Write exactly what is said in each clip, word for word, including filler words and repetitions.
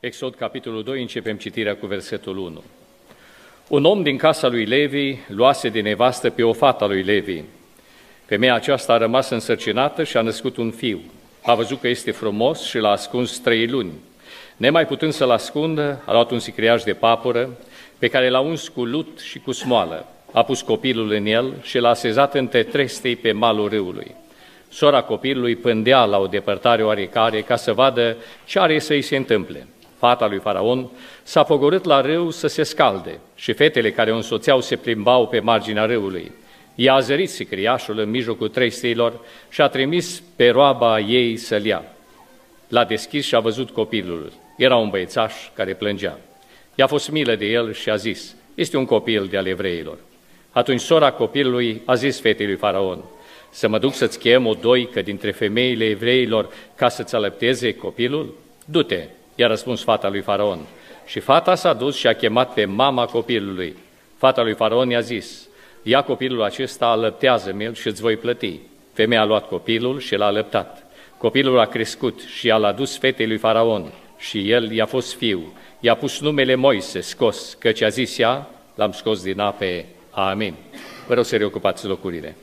Exod, capitolul doi, începem citirea cu versetul unu. Un om din casa lui Levi luase de nevastă pe o fată a lui Levi. Femeia aceasta a rămas însărcinată și a născut un fiu. A văzut că este frumos și l-a ascuns trei luni. Nemai putând să-l ascundă, a luat un sicriaș de papură, pe care l-a uns cu lut și cu smoală. A pus copilul în el și l-a așezat între trestei pe malul râului. Sora copilului pândea la o depărtare oarecare ca să vadă ce are să-i se întâmple. Fata lui Faraon s-a pogorât la râu să se scalde și fetele care o însoțeau se plimbau pe marginea râului. I-a azărit sicriașul în mijlocul tresteilor și a trimis pe roaba ei să-l ia. L-a deschis și a văzut copilul. Era un băiețaș care plângea. I-a fost milă de el și a zis: este un copil de ale evreilor. Atunci sora copilului a zis fetei lui Faraon: să mă duc să-ți chem o doică dintre femeile evreilor ca să-ți alăpteze copilul? Du-te, i-a răspuns fata lui Faraon. Și fata s-a dus și a chemat pe mama copilului. Fata lui Faraon i-a zis: ia copilul acesta, alăptează-mi-l și îți voi plăti. Femeia a luat copilul și l-a alăptat. Copilul a crescut și i-a adus fetei lui Faraon și el i-a fost fiu. I-a pus numele Moise, scos, căci a zis ea: l-am scos din ape. Amin. Vă rog să reocupați locurile.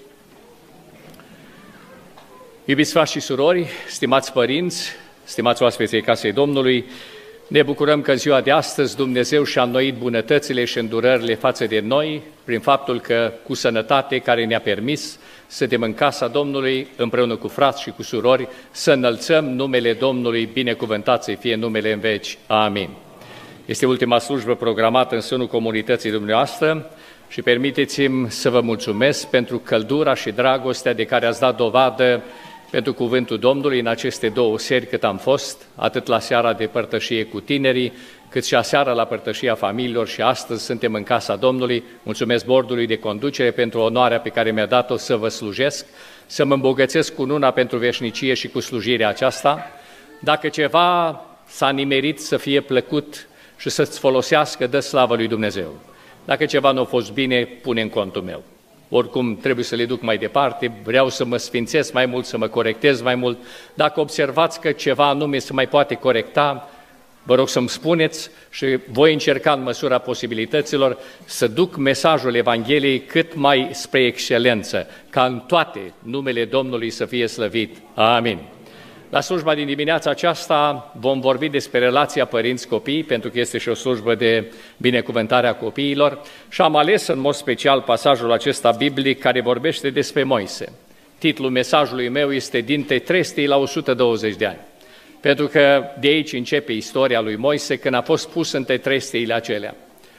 Iubiți frați și surori, stimați părinți, stimați oaspeții casei Domnului, ne bucurăm că în ziua de astăzi Dumnezeu și-a înnoit bunătățile și îndurările față de noi prin faptul că cu sănătate care ne-a permis să suntem în casa Domnului împreună cu frați și cu surori să înălțăm numele Domnului, binecuvântat să fie numele în veci. Amin. Este ultima slujbă programată în sânul comunității dumneavoastră și permiteți-mi să vă mulțumesc pentru căldura și dragostea de care ați dat dovadă pentru cuvântul Domnului în aceste două seri cât am fost, atât la seara de părtășie cu tinerii, cât și aseară la părtășia familiilor și astăzi suntem în casa Domnului. Mulțumesc bordului de conducere pentru onoarea pe care mi-a dat-o să vă slujesc, să mă îmbogățesc cu una pentru veșnicie și cu slujirea aceasta. Dacă ceva s-a nimerit să fie plăcut și să-ți folosească, dă slavă lui Dumnezeu. Dacă ceva nu a fost bine, pune în contul meu. Oricum trebuie să le duc mai departe, vreau să mă sfințesc mai mult, să mă corectez mai mult. Dacă observați că ceva anume se mai poate corecta, vă rog să-mi spuneți și voi încerca în măsura posibilităților să duc mesajul Evangheliei cât mai spre excelență, ca în toate numele Domnului să fie slăvit. Amin. La slujba din dimineața aceasta vom vorbi despre relația părinți-copii, pentru că este și o slujbă de binecuvântare a copiilor și am ales în mod special pasajul acesta biblic care vorbește despre Moise. Titlul mesajului meu este Dintre trestii la o sută douăzeci de ani, pentru că de aici începe istoria lui Moise când a fost pus între tresteile acelea.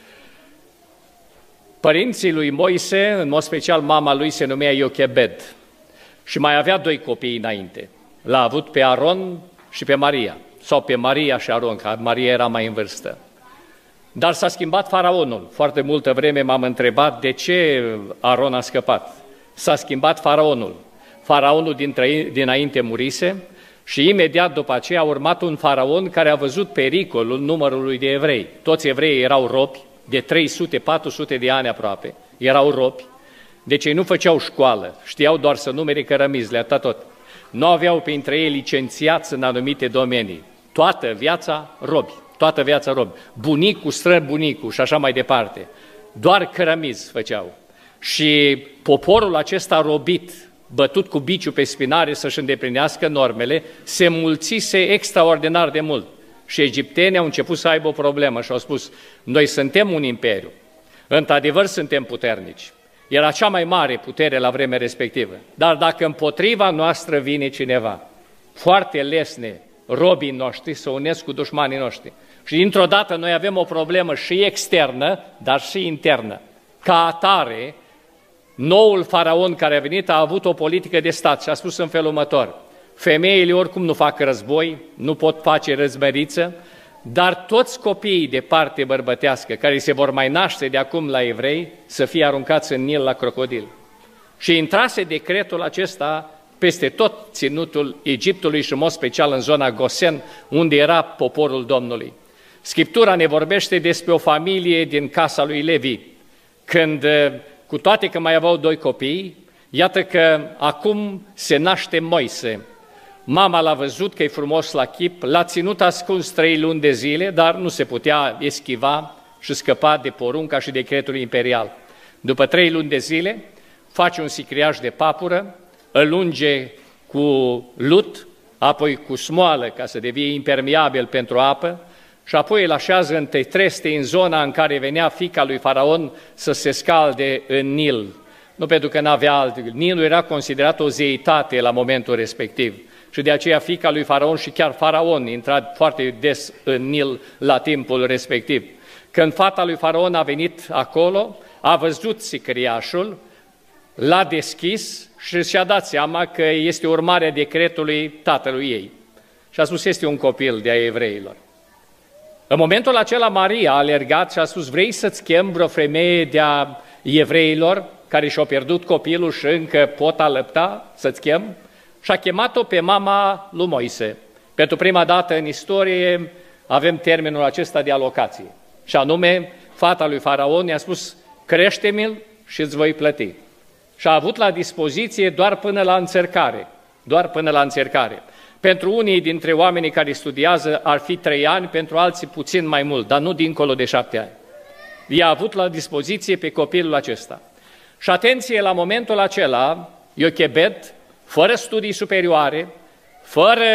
Părinții lui Moise, în mod special mama lui, se numea Iochebed și mai avea doi copii înainte. L-a avut pe Aron și pe Maria, sau pe Maria și Aron, că Maria era mai în vârstă. Dar s-a schimbat faraonul. Foarte multă vreme m-am întrebat de ce Aron a scăpat. S-a schimbat faraonul. Faraonul dinainte murise și imediat după aceea a urmat un faraon care a văzut pericolul numărului de evrei. Toți evreii erau robi, de trei sute patru sute de ani aproape, erau robi. Deci ei nu făceau școală, știau doar să numere cărămizile, atât tot. Nu aveau printre ei licențiați în anumite domenii. Toată viața robi, toată viața robi. Bunicul, străbunicul și așa mai departe. Doar cărămizi făceau. Și poporul acesta robit, bătut cu biciu pe spinare să-și îndeplinească normele, se mulțise extraordinar de mult. Și egiptenii au început să aibă o problemă și au spus: noi suntem un imperiu, într-adevăr suntem puternici. Era cea mai mare putere la vremea respectivă. Dar dacă împotriva noastră vine cineva, foarte lesne, robii noștri să unesc cu dușmanii noștri. Și dintr-o dată noi avem o problemă și externă, dar și internă. Ca atare, noul faraon care a venit a avut o politică de stat și a spus în felul următor: femeile oricum nu fac război, nu pot face răzmăriță, dar toți copiii de parte bărbătească care se vor mai naște de acum la evrei să fie aruncați în Nil la crocodil. Și intrase decretul acesta peste tot ținutul Egiptului și în mod special în zona Gosen, unde era poporul Domnului. Scriptura ne vorbește despre o familie din casa lui Levi, când, cu toate că mai aveau doi copii, iată că acum se naște Moise, Mama l-a văzut că e frumos la chip, l-a ținut ascuns trei luni de zile, dar nu se putea eschiva și scăpa de porunca și decretul imperial. După trei luni de zile, face un sicriaș de papură, îl unge cu lut, apoi cu smoală ca să devie impermeabil pentru apă și apoi îl așează între treste în zona în care venea fiica lui Faraon să se scalde în Nil. Nu pentru că n-avea alt, Nilul era considerat o zeitate la momentul respectiv și de aceea fiica lui Faraon și chiar Faraon intra foarte des în Nil la timpul respectiv. Când fata lui Faraon a venit acolo, a văzut sicriașul, l-a deschis și și-a dat seama că este urmarea decretului tatălui ei. Și a spus, este un copil de-a evreilor. În momentul acela Maria a alergat și a spus, vrei să-ți chem vreo femeie de-a evreilor care și-au pierdut copilul și încă pot alăpta, să-ți chem? Și a chemat-o pe mama lui Moise. Pentru prima dată în istorie avem termenul acesta de alocație. Și anume, fata lui Faraon i-a spus, crește-mi-l și îți voi plăti. Și a avut la dispoziție doar până la înțercare, doar până la înțercare. Pentru unii dintre oamenii care studiază ar fi trei ani, pentru alții puțin mai mult, dar nu dincolo de șapte ani. I-a avut la dispoziție pe copilul acesta. Și atenție, la momentul acela, Iochebed, fără studii superioare, fără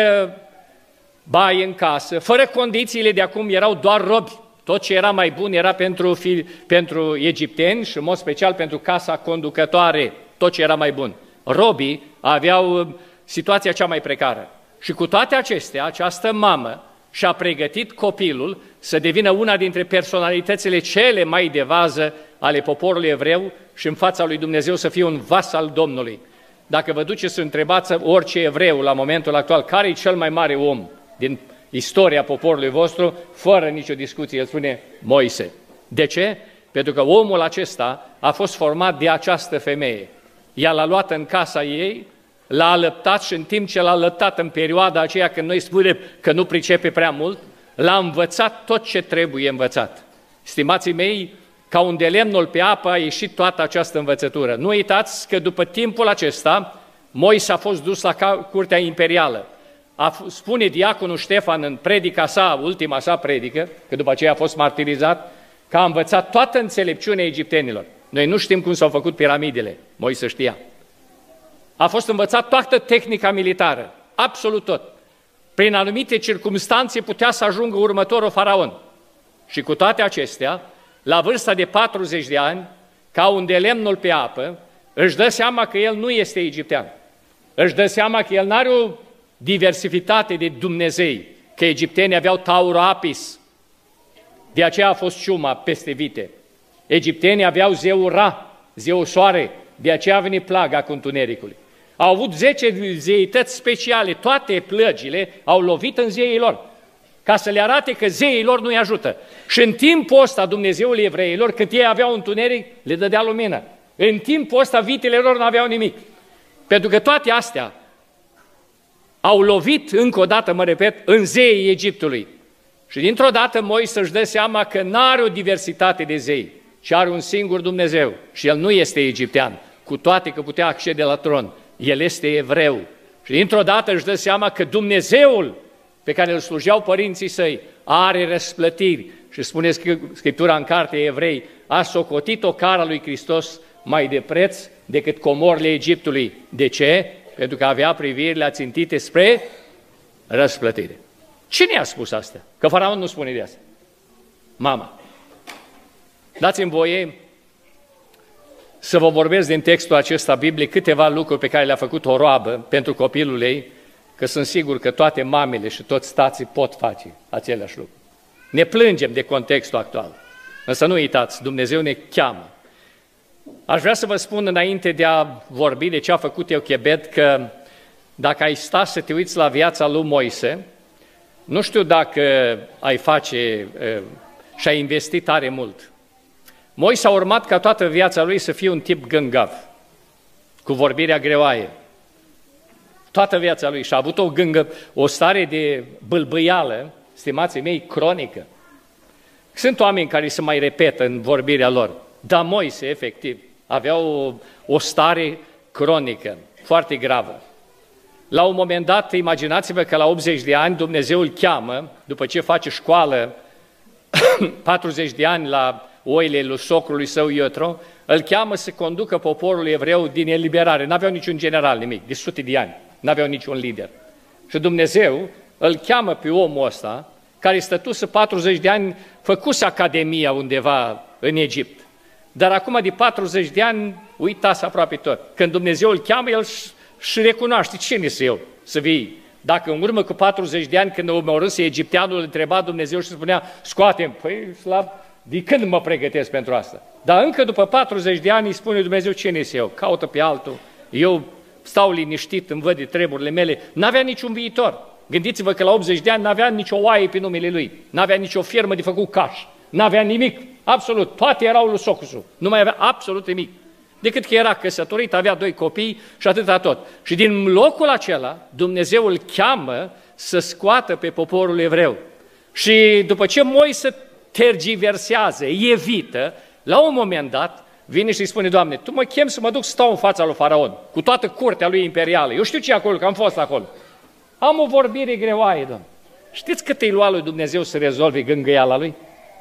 bai în casă, fără condițiile de acum, erau doar robi. Tot ce era mai bun era pentru, fi, pentru egipteni și în mod special pentru casa conducătoare, tot ce era mai bun. Robii aveau situația cea mai precară. Și cu toate acestea, această mamă și-a pregătit copilul să devină una dintre personalitățile cele mai de vază ale poporului evreu și în fața lui Dumnezeu să fie un vas al Domnului. Dacă vă duceți să întrebați orice evreu la momentul actual, care e cel mai mare om din istoria poporului vostru, fără nicio discuție, el spune Moise. De ce? Pentru că omul acesta a fost format de această femeie. Ea l-a luat în casa ei, l-a alăptat și în timp ce l-a alăptat în perioada aceea când noi spunem că nu pricepe prea mult, l-a învățat tot ce trebuie învățat. Stimații mei, ca un de lemnul pe apă a ieșit toată această învățătură. Nu uitați că după timpul acesta, Moise a fost dus la curtea imperială. A, spune diaconul Ștefan în predica sa, ultima sa predică, că după aceea a fost martirizat, că a învățat toată înțelepciunea egiptenilor. Noi nu știm cum s-au făcut piramidele, Moise știa. A fost învățat toată tehnica militară, absolut tot. Prin anumite circumstanțe putea să ajungă următorul faraon. Și cu toate acestea, la vârsta de patruzeci de ani, ca un de lemnul pe apă, își dă seama că el nu este egiptean. Își dă seama că el nu are o diversitate de Dumnezei, că egiptenii aveau Tauro Apis, de aceea a fost ciuma peste vite. Egiptenii aveau zeul Ra, zeul soare, de aceea a venit plaga cu întunericului. Au avut zece zeități speciale, toate plăgile au lovit în zeii lor, ca să le arate că zeii lor nu-i ajută. Și în timpul ăsta Dumnezeul evreilor, cât ei aveau întuneric, le dădea lumină. În timpul ăsta vitele lor nu aveau nimic. Pentru că toate astea au lovit, încă o dată mă repet, în zeii Egiptului. Și dintr-o dată Moise își dă seama că n-are o diversitate de zei, ci are un singur Dumnezeu. Și el nu este egiptean, cu toate că putea accede la tron. El este evreu. Și dintr-o dată își dă seama că Dumnezeul pe care îl slujeau părinții săi are răsplătiri. Și spune Scriptura în cartea Evrei, a socotit-o cara lui Hristos mai de preț decât comorile Egiptului. De ce? Pentru că avea privirile ațintite spre răsplătire. Cine a spus asta? Că faraon nu spune de asta. Mama. Dați-mi voie să vă vorbesc din textul acesta biblic câteva lucruri pe care le-a făcut o roabă pentru copilul ei, că sunt sigur că toate mamele și toți tații pot face aceleași lucruri. Ne plângem de contextul actual, însă nu uitați, Dumnezeu ne cheamă. Aș vrea să vă spun înainte de a vorbi de ce a făcut Iochebed, că dacă ai sta să te uiți la viața lui Moise, nu știu dacă ai face și ai investit tare mult. Moise a urmat ca toată viața lui să fie un tip gângav, cu vorbirea greoaie. Toată viața lui și a avut o gângă, o stare de bâlbâială, stimații mei, cronică. Sunt oameni care se mai repetă în vorbirea lor, dar Moise, efectiv, avea o, o stare cronică, foarte gravă. La un moment dat, imaginați-vă că la optzeci de ani Dumnezeu îl cheamă, după ce face școală, patruzeci de ani la oile lui socrului său Ietro, îl cheamă să conducă poporul evreu din eliberare. N-aveau niciun general, nimic, de sute de ani, n-aveau niciun lider. Și Dumnezeu îl cheamă pe omul ăsta, care stătuse patruzeci de ani, făcuse academia undeva în Egipt. Dar acum de patruzeci de ani uitați aproape tot. Când Dumnezeu îl cheamă, el și recunoaște cine sunt eu să vii. Dacă în urmă cu patruzeci de ani, când omorâse egipteanul, îl întreba Dumnezeu și spunea, scoate-mi, păi slab, de când mă pregătesc pentru asta? Dar încă după patruzeci de ani îi spune Dumnezeu, cine sunt eu? Caută pe altul, eu stau liniștit, îmi văd de treburile mele, n-avea niciun viitor. Gândiți-vă că la optzeci de ani n-avea nicio oaie pe numele lui, n-avea nicio firmă de făcut caș, n-avea nimic, absolut, toate erau lui socusul, nu mai avea absolut nimic. Decât că era căsătorit, avea doi copii și atâta tot. Și din locul acela, Dumnezeu îl cheamă să scoată pe poporul evreu. Și după ce Moise tergiversează, evită, la un moment dat, vine și îi spune, Doamne, Tu mă chem să mă duc să stau în fața lui Faraon, cu toată curtea lui imperială. Eu știu ce e acolo, că am fost acolo. Am o vorbire greoaie, Doamne. Știți cât îi lua lui Dumnezeu să rezolve gângâiala lui?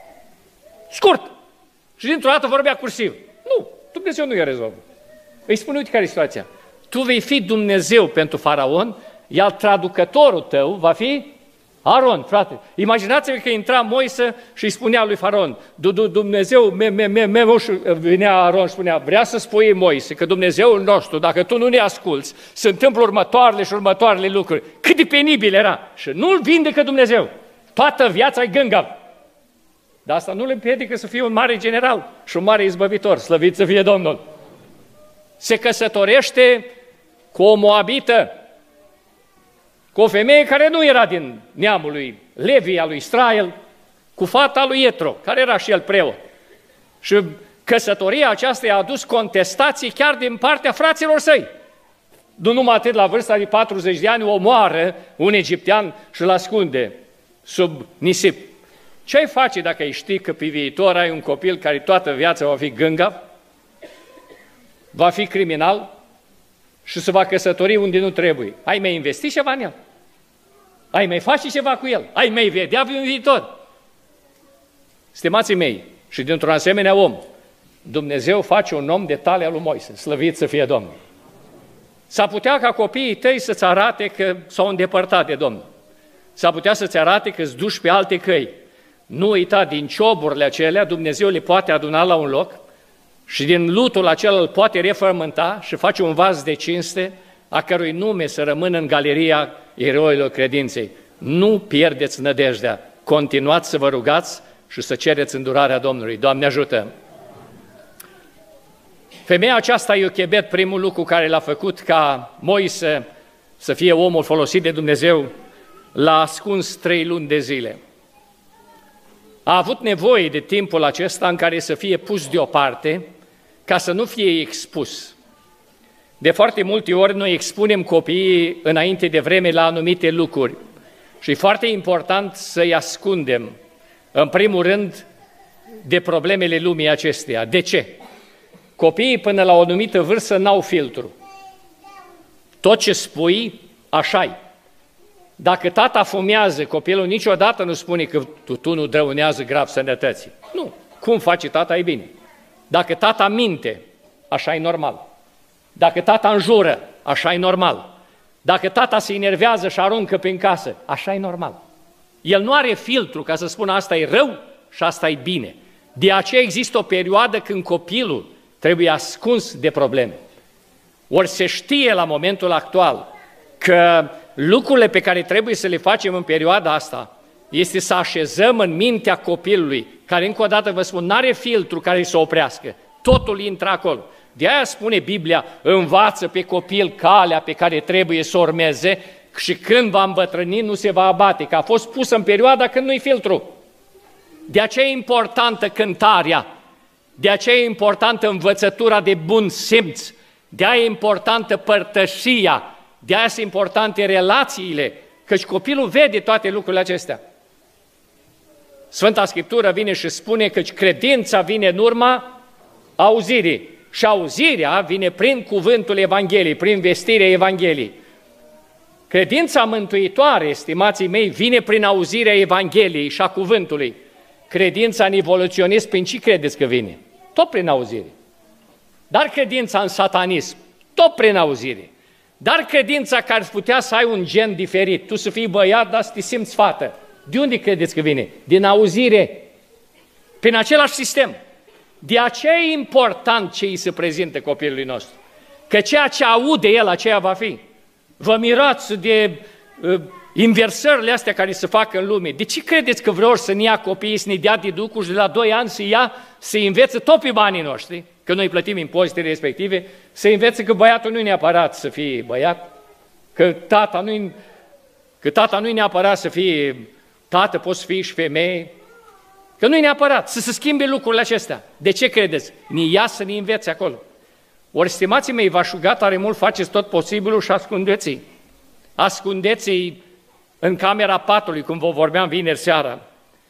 Scurt! Și dintr-o dată vorbea cursiv. Nu, Dumnezeu nu i-a rezolvat. Îi spune, uite care e situația. Tu vei fi Dumnezeu pentru Faraon, iar traducătorul tău va fi Aron, frate. Imaginați-vă că intra Moise și îi spunea lui Faraon, Dumnezeu, venea Aron și spunea, vrea să spui Moise că Dumnezeul nostru, dacă tu nu ne asculți, se întâmplă următoarele și următoarele lucruri. Cât de penibil era. Și nu-l vindecă Dumnezeu. Toată viața e gângav. Dar asta nu le împiedică să fie un mare general și un mare izbăvitor, slăvit să fie Domnul. Se căsătorește cu o moabită, cu o femeie care nu era din neamul lui Levi, al lui Israel, cu fata lui Ietro, care era și el preot. Și căsătoria aceasta i-a adus contestații chiar din partea fraților săi. Nu numai atât, la vârsta de patruzeci de ani omoară un egiptean și îl ascunde sub nisip. Ce ai face dacă ai ști că pe viitor ai un copil care toată viața va fi gângav, va fi criminal și se va căsători unde nu trebuie? Ai mai investi ceva în el? Ai mai face ceva cu el? Ai mai vedea pe un viitor? Stimații mei, și dintr-un asemenea om, Dumnezeu face un om de talia lui Moise, slăvit să fie Domnul. S-a putea ca copiii tăi să-ți arate că s-au îndepărtat de Domnul. S-a putea să-ți arate că îți duci pe alte căi. Nu uita, din cioburile acelea, Dumnezeu le poate aduna la un loc și din lutul acela îl poate refământa și face un vas de cinste, a cărui nume să rămână în galeria eroilor credinței. Nu pierdeți nădejdea, continuați să vă rugați și să cereți îndurarea Domnului. Doamne ajută! Femeia aceasta, Iochebed, primul lucru care l-a făcut ca Moise să fie omul folosit de Dumnezeu, l-a ascuns trei luni de zile. A avut nevoie de timpul acesta în care să fie pus deoparte ca să nu fie expus. De foarte multe ori noi expunem copiii înainte de vreme la anumite lucruri și e foarte important să-i ascundem, în primul rând, de problemele lumii acesteia. De ce? Copiii până la o anumită vârstă n-au filtru. Tot ce spui, așa-i. Dacă tata fumează, copilul niciodată nu spune că tutunul dăunează grav sănătății. Nu. Cum face tata, e bine. Dacă tata minte, așa e normal. Dacă tata înjură, așa e normal. Dacă tata se enervează și aruncă prin casă, așa e normal. El nu are filtru ca să spună asta e rău și asta e bine. De aceea există o perioadă când copilul trebuie ascuns de probleme. Ori se știe la momentul actual că lucrurile pe care trebuie să le facem în perioada asta este să așezăm în mintea copilului, care încă o dată vă spun, n-are filtru care să oprească, totul intră acolo. De aia spune Biblia, învață pe copil calea pe care trebuie să o urmeze și când va îmbătrâni nu se va abate, că a fost pusă în perioada când nu-i filtru. De aceea e importantă cântarea, de aceea e importantă învățătura de bun simț, de aia e importantă părtășia, de aia sunt importante relațiile, căci copilul vede toate lucrurile acestea. Sfânta Scriptură vine și spune că credința vine în urma auzirii și auzirea vine prin cuvântul Evangheliei, prin vestirea Evangheliei. Credința mântuitoare, estimații mei, vine prin auzirea Evangheliei și a cuvântului. Credința în evoluționist, prin ce credeți că vine? Tot prin auzire. Dar credința în satanism, tot prin auzire. Dar credința care ar putea să ai un gen diferit, tu să fii băiat, dar să te simți fată. De unde credeți că vine? Din auzire. Prin același sistem. De aceea e important ce îi se prezintă copilului nostru. Că ceea ce aude el, aceea va fi. Vă mirați de uh, inversările astea care se fac în lume. De ce credeți că vreau să ne ia copiii, să ne dea deducuri și de la doi ani să ia, să învețe tot pe banii noștri, că noi plătim impozitele respective, să învețe că băiatul nu e neapărat să fie băiat, că tata nu că tata nu e neapărat să fie tată, poți să fii și femeie, că nu e neapărat să se schimbe lucrurile acestea. De ce credeți? Ne ia să ne învețe acolo. Ori, stimații mei, v-aș ruga tare mult, faceți tot posibilul și ascundeți-i. Ascundeți-i în camera patului, cum vă vorbeam vineri seara.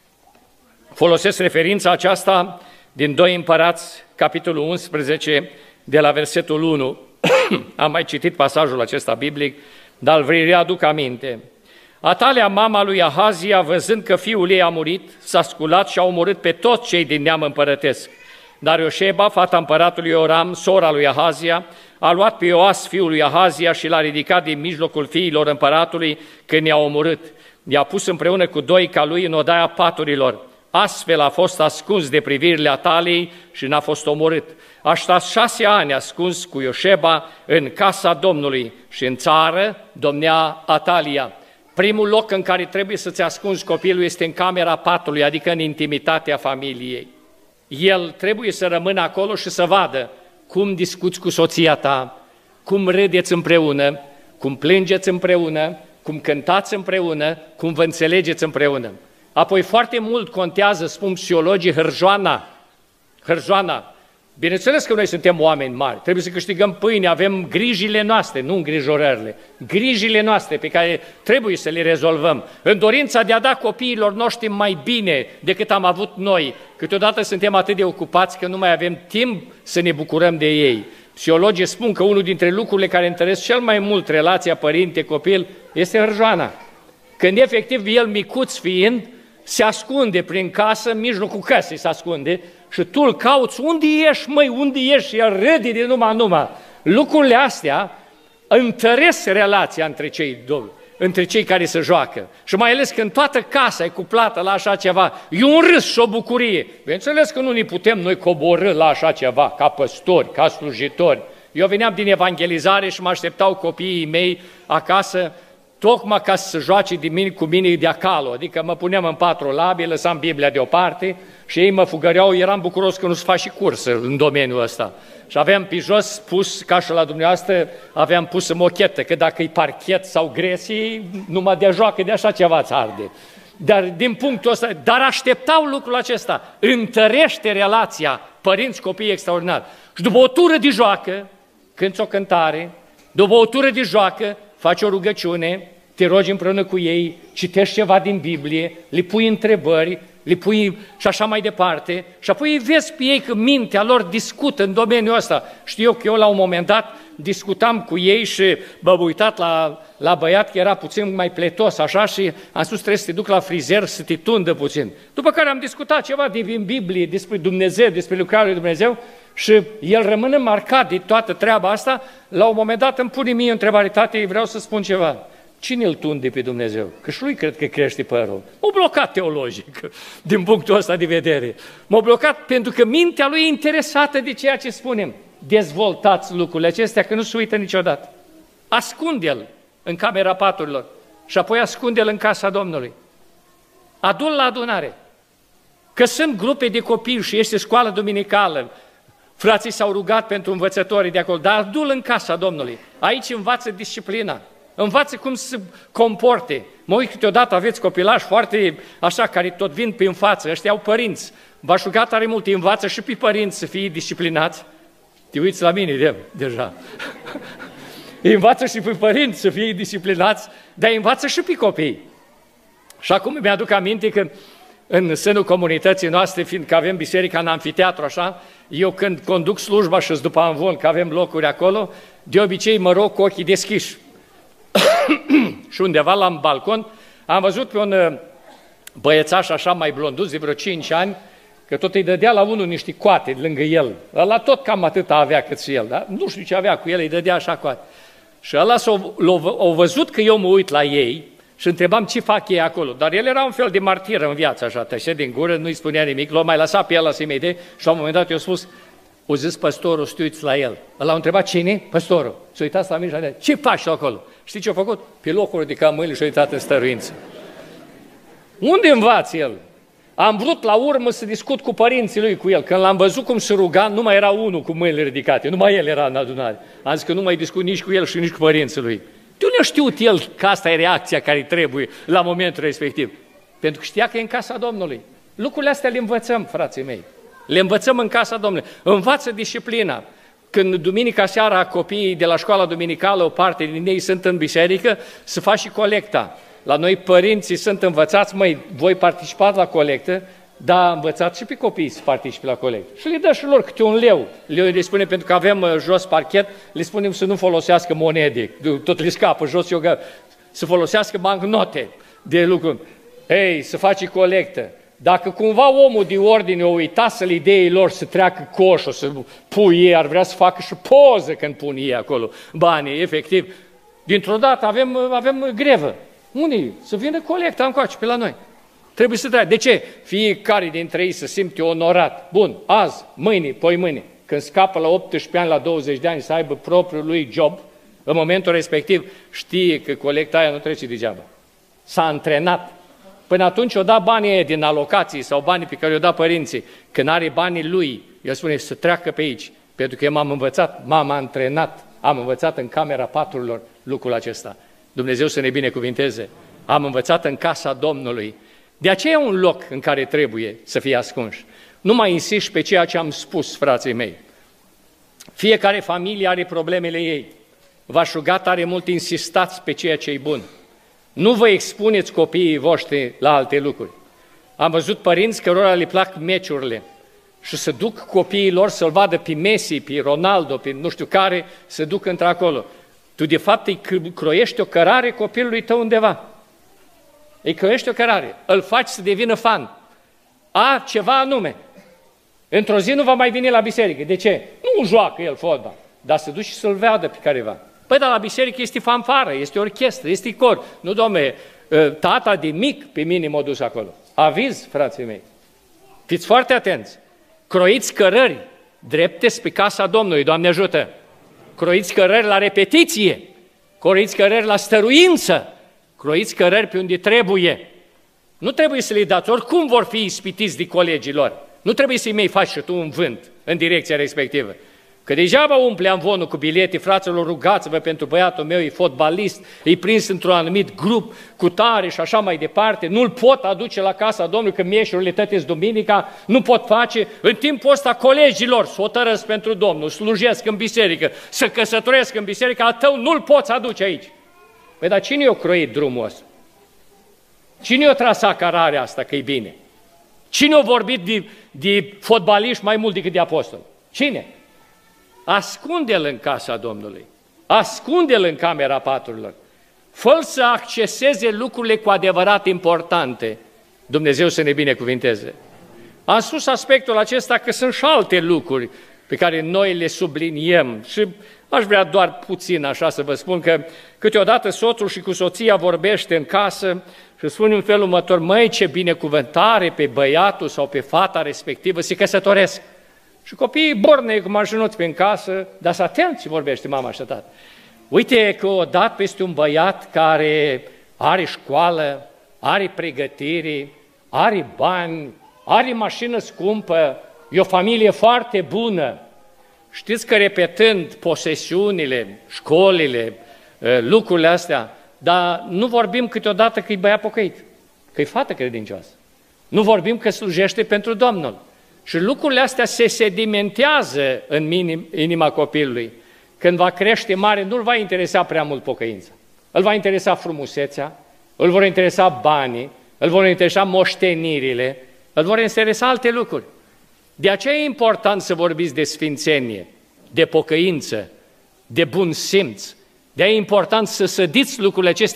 Folosesc referința aceasta din doi Împărați, capitolul unsprezece, de la versetul unu. Am mai citit pasajul acesta biblic, dar îl vrei readuc aminte. Atalia, mama lui Ahazia, văzând că fiul ei a murit, s-a sculat și a omorât pe toți cei din neam împărătesc. Dar Ioșeba, fata împăratului Ioram, sora lui Ahazia, a luat pe Ioas, fiul lui Ahazia, și l-a ridicat din mijlocul fiilor împăratului când i-a omorât. I-a pus împreună cu doi ca lui în odaia paturilor. Astfel a fost ascuns de privirile Ataliei și n-a fost omorât. A stat șase ani ascuns cu Ioșeba în casa Domnului și în țară domnea Atalia. Primul loc în care trebuie să-ți ascunzi copilul este în camera patului, adică în intimitatea familiei. El trebuie să rămână acolo și să vadă cum discuți cu soția ta, cum râdeți împreună, cum plângeți împreună, cum cântați împreună, cum vă înțelegeți împreună. Apoi foarte mult contează, spun psihologii, hârjoana. Hârjoana. Bineînțeles că noi suntem oameni mari, trebuie să câștigăm pâine, avem grijile noastre, nu îngrijorările, grijile noastre pe care trebuie să le rezolvăm. În dorința de a da copiilor noștri mai bine decât am avut noi, câteodată suntem atât de ocupați că nu mai avem timp să ne bucurăm de ei. Psihologii spun că unul dintre lucrurile care întăresc cel mai mult relația părinte-copil este hârjoana. Când efectiv el micuț fiind, se ascunde prin casă, în mijlocul căsei se ascunde, și tu îl cauți, unde ești, măi, unde ești? Și el râde de numai numai. Lucrurile astea întăresc relația între cei doi, între cei care se joacă. Și mai ales când toată casa e cuplată la așa ceva, e un râs și o bucurie. Bineînțeles că nu ne putem noi coborî la așa ceva, ca păstori, ca slujitori. Eu veneam din evangelizare și mă așteptau copiii mei acasă, tocmai ca să se joace de mine, cu mine de acolo, adică mă puneam în patru labii, lăsam Biblia deoparte și ei mă fugăreau, eram bucuros că nu se face și cursă în domeniul ăsta. Și aveam pe jos pus, ca și la dumneavoastră, aveam pus în mochetă, că dacă e parchet sau gresie, numai de joacă de așa ceva ți arde. Dar din punctul ăsta, dar așteptau lucrul acesta, întărește relația părinți-copii extraordinar. Și după o tură de joacă, cânti o cântare, după o tură de joacă, faci o rugăciune, te rogi împreună cu ei, citești ceva din Biblie, le pui întrebări, le pui și așa mai departe, și apoi îi vezi pe ei că mintea lor discută în domeniul ăsta. Știu eu că eu la un moment dat discutam cu ei și m-am uitat la, la băiat că era puțin mai pletos așa și am spus trebuie să te duc la frizer să te tundă puțin. După care am discutat ceva din Biblie, despre Dumnezeu, despre lucrarea lui Dumnezeu și el rămâne marcat de toată treaba asta. La un moment dat îmi pune mie întrebare, tati, vreau să spun ceva. Cine îl tunde pe Dumnezeu? Că și lui cred că crește părul. M-a blocat teologic, din punctul ăsta de vedere. M-a blocat pentru că mintea lui e interesată de ceea ce spunem. Dezvoltați lucrurile acestea, că nu se uită niciodată. Ascunde-l în camera paturilor și apoi ascunde-l în casa Domnului. Adu-l la adunare. Că sunt grupe de copii și este școală duminicală, frații s-au rugat pentru învățătorii de acolo, dar adu-l în casa Domnului. Aici învață disciplina. Învață cum să se comporte. Mă uit câteodată, aveți copilași foarte așa, care tot vin prin față, ăștia au părinți. V-aș ruga tare mult, învață și pe părinți să fie disciplinați. Te uiți la mine de, deja. Învață și pe părinți să fie disciplinați, dar învață și pe copii. Și acum mi-aduc aminte că în sânul comunității noastre, fiindcă avem biserica în anfiteatru, așa, eu când conduc slujba și după amvon, că avem locuri acolo, de obicei mă rog cu ochii deschiși. și undeva la balcon am văzut pe un băiețaș așa mai blonduț de vreo cinci ani, că tot îi dădea la unul niște coate lângă el. Ăla tot cam atât avea cât și el, dar nu știu ce avea cu el, îi dădea așa coate. Și ăla s-au văzut că eu mă uit la ei și întrebam ce fac ei acolo. Dar el era un fel de martir în viață, așa, tășea din gură, nu-i spunea nimic, l-a mai lăsat pe el la să-i idei și la un moment dat i-a spus, o zis păstorul, să te uiți la el. Ăla a întrebat, cine? Păstorul. S-a uitat la mine și a zis, ce faci acolo? Știi ce a făcut? Pe locul ridicat mâinile și a uitat în stăruință. Unde învață el? Am vrut la urmă să discut cu părinții lui, cu el. Când l-am văzut cum se ruga, nu mai era unul cu mâinile ridicate, numai el era în adunare. Am zis că nu mai discut nici cu el și nici cu părinții lui. De unde a știut el că asta e reacția care trebuie la momentul respectiv? Pentru că știa că e în casa Domnului. Lucrurile astea le învățăm, frații mei. Le învățăm în casa Domnului. Învață disciplina. Când duminica seara copiii de la școala duminicală, o parte din ei sunt în biserică, să faci și colecta. La noi părinții sunt învățați, măi, voi participați la colectă, dar învățați și pe copii să participe la colectă. Și le dă și lor câte un leu. Le, le spune, pentru că avem jos parchet, le spunem să nu folosească monede, tot le scapă jos, eu, să folosească bancnote de lucru. Ei, să faci colectă. Dacă cumva omul de ordine o uita să le dea lor să treacă coșul, să pui ei, ar vrea să facă și poză când pun ei acolo banii, efectiv. Dintr-o dată avem, avem grevă. Unii? Să vină colecta încoace pe la noi. Trebuie să treacă. De ce? Fiecare dintre ei să simte onorat. Bun, azi, mâine, poi mâine, când scapă la optsprezece ani, la douăzeci de ani, să aibă propriul lui job, în momentul respectiv știe că colecta aia nu trece degeaba. S-a antrenat. Până atunci o da banii din alocații sau banii pe care o da părinții. Când are banii lui, el spune să treacă pe aici. Pentru că eu m-am învățat, m-am antrenat, am învățat în camera paturilor lucrul acesta. Dumnezeu să ne binecuvinteze. Am învățat în casa Domnului. De aceea e un loc în care trebuie să fie ascunși. Nu mai insiști pe ceea ce am spus, frații mei. Fiecare familie are problemele ei. V-aș ruga tare mult, insistați pe ceea ce e bun. Nu vă expuneți copiii voștri la alte lucruri. Am văzut părinți cărora le plac meciurile și să duc copiii lor să-l vadă pe Messi, pe Ronaldo, pe nu știu care, să duc într-acolo. Tu de fapt îi croiești o cărare copilului tău undeva. Îi croiești o cărare, îl faci să devină fan. A ceva anume. Într-o zi nu va mai veni la biserică. De ce? Nu joacă el fotbal, dar să duci și să-l vadă pe careva. Păi, dar la biserică este fanfară, este orchestră, este cor. Nu, domne, tata de mic pe mine m-a dus acolo. Aviz, frații mei. Fiți foarte atenți. Croiți cărări drepte spre casa Domnului, Doamne ajută. Croiți cărări la repetiție. Croiți cărări la stăruință. Croiți cărări pe unde trebuie. Nu trebuie să le dați, oricum vor fi ispitiți de colegii lor. Nu trebuie să-i mei faci și tu un vânt în direcția respectivă. Că degeaba umple amvonul cu bilete, fraților, rugați-vă pentru băiatul meu, e fotbalist, e prins într-un anumit grup cu tare și așa mai departe, nu-l pot aduce la casa Domnului, că mieșurile tătesc duminica, nu pot face, în timpul ăsta colegilor să o tărăsc pentru Domnul, slujesc în biserică, să căsătoresc în biserică, a tău nu-l poți aduce aici. Păi, dar cine i-a croit drumul ăsta? Cine i-a trasat cărarea asta că e bine? Cine a vorbit de, de fotbaliști mai mult decât de apostoli? Cine? Ascunde-l în casa Domnului, ascunde-l în camera paturilor, fă-l să acceseze lucrurile cu adevărat importante. Dumnezeu să ne binecuvinteze. Am spus aspectul acesta că sunt și alte lucruri pe care noi le subliniem și aș vrea doar puțin așa să vă spun că câteodată soțul și cu soția vorbește în casă și spune în felul următor, măi, ce binecuvântare pe băiatul sau pe fata respectivă, se căsătoresc. Și copiii bornei cu mașinuți prin casă, dar să atenți ce vorbește mama și tata. Uite că o dat peste un băiat care are școală, are pregătire, are bani, are mașină scumpă, e o familie foarte bună. Știți că repetând posesiunile, școlile, lucrurile astea, dar nu vorbim câteodată că e băiat pocăit, că e fată credincioasă. Nu vorbim că slujește pentru Domnul. Și lucrurile astea se sedimentează în inima copilului. Când va crește mare, nu-l va interesa prea mult pocăința. Îl va interesa frumusețea, îl vor interesa banii, îl vor interesa moștenirile, îl vor interesa alte lucruri. De aceea e important să vorbiți de sfințenie, de pocăință, de bun simț. De aceea e important să sădiți lucrurile acestea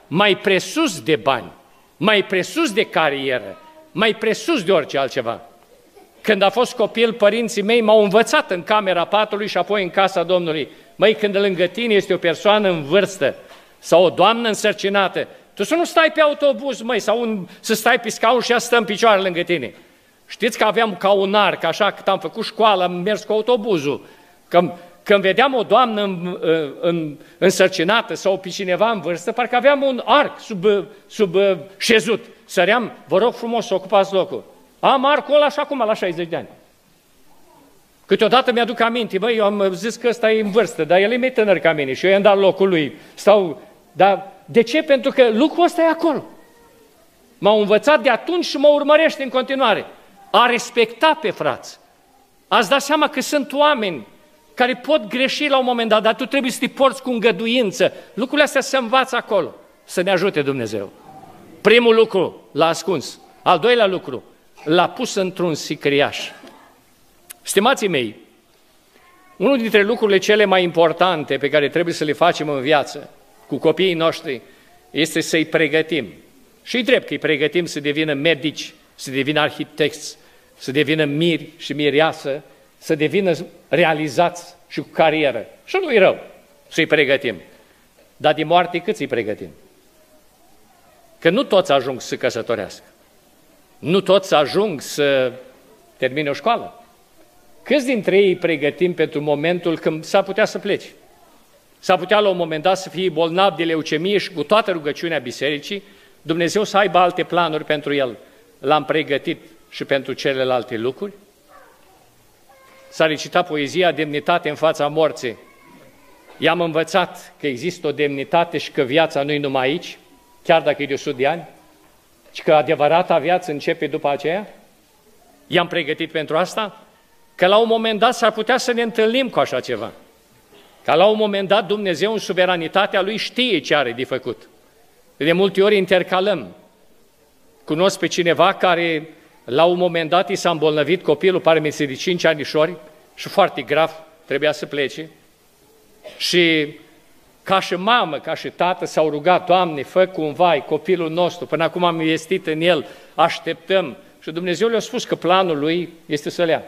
mai presus de bani, mai presus de carieră, mai presus de orice altceva. Când a fost copil, părinții mei m-au învățat în camera patului și apoi în casa Domnului. Măi, când lângă tine este o persoană în vârstă sau o doamnă însărcinată, tu să nu stai pe autobuz, măi, sau un, să stai pe scaun și ea stă în picioare lângă tine. Știți că aveam ca un arc, așa, cât am făcut școală, am mers cu autobuzul. Când, când vedeam o doamnă în, în, însărcinată sau pe cineva în vârstă, parcă aveam un arc sub, sub șezut. Săream, vă rog frumos să ocupați locul. Am arcul ăla și acum la șaizeci de ani. Câteodată mi-aduc aminte, băi, eu am zis că ăsta e în vârstă, dar el e mai tânăr ca mine și eu i-am dat locul lui. Stau, dar de ce? Pentru că lucrul ăsta e acolo. M-au învățat de atunci și mă urmărește în continuare. A respecta pe frați. Ați dat seama că sunt oameni care pot greși la un moment dat, dar tu trebuie să te porți cu îngăduință. Lucrurile astea se învață acolo. Să ne ajute Dumnezeu. Primul lucru l-a ascuns. Al doilea lucru l-a pus într-un sicriaș. Stimații mei, unul dintre lucrurile cele mai importante pe care trebuie să le facem în viață cu copiii noștri este să-i pregătim. Și-i drept că îi pregătim să devină medici, să devină arhitecți, să devină miri și mireasă, să devină realizați și cu carieră. Și nu-i rău să-i pregătim. Dar de moarte cât îi pregătim? Că nu toți ajung să căsătorească. Nu toți ajung să termine o școală. Câți dintre ei îi pregătim pentru momentul când s-ar putea să plece? S-ar putea la un moment dat să fie bolnav de leucemie și cu toată rugăciunea bisericii, Dumnezeu să aibă alte planuri pentru el. L-am pregătit și pentru celelalte lucruri. S-a recitat poezia Demnitate în fața morții. I-am învățat că există o demnitate și că viața nu-i numai aici, chiar dacă e de o sută de ani, și că adevărata viață începe după aceea. I-am pregătit pentru asta, că la un moment dat s-ar putea să ne întâlnim cu așa ceva. Că la un moment dat Dumnezeu în suveranitatea Lui știe ce are de făcut. De multe ori intercalăm. Cunosc pe cineva care la un moment dat i s-a îmbolnăvit copilul, pare mi se de cinci anișori și foarte grav, trebuia să plece. Și ca și mamă, ca și tată s-au rugat, Doamne, fă cumva copilul nostru, până acum am investit în el, așteptăm. Și Dumnezeu le-a spus că planul lui este să-l ia.